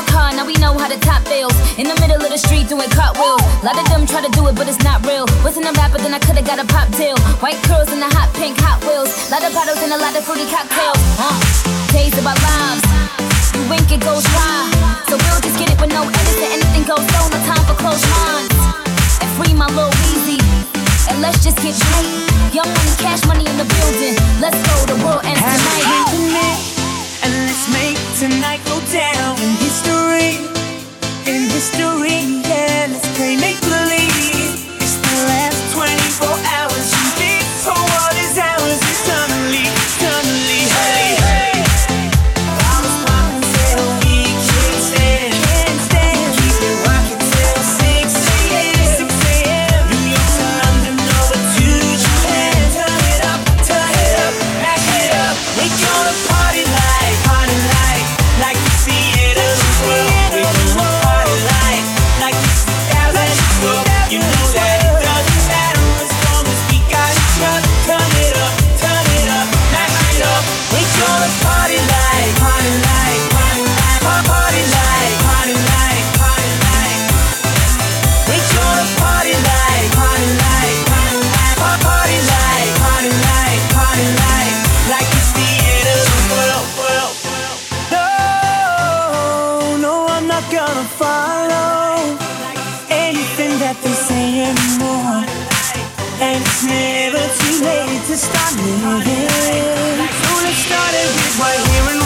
work hard, now we know how to top bills. In the middle of the street doing cartwheels. A lot of them try to do it, but it's not real. Wasn't a rapper, then I could've got a pop deal. White curls and the hot pink Hot Wheels. Lot of bottles and a lot of fruity cocktails. Days of our lives, you wink, it goes dry. So we'll just get it with no edits and anything goes slow. No time for closed minds. And free my little Weezy. And let's just get right. Young money, cash money in the building. Let's go, the world ends tonight. And let's make tonight go down in history. In history, yeah, let's play make-believe. It's the last 24 hours. You think for what is ours eternally, eternally. Hey, hey. Bottles popping till we can't stand. Keep it rocking till 6 a.m. 6 a.m. New York to London, over to Japan. Turn it up, back it up. We gonna party like we see it as well. We gonna party like we see thousands of world. You know that it doesn't matter as long as we got each other. Turn it up, back it up. We gonna party like. We gonna party like we see it as well. No, I'm not gonna follow anything that they say anymore. And it's never too late to start living. So let's start it with right here and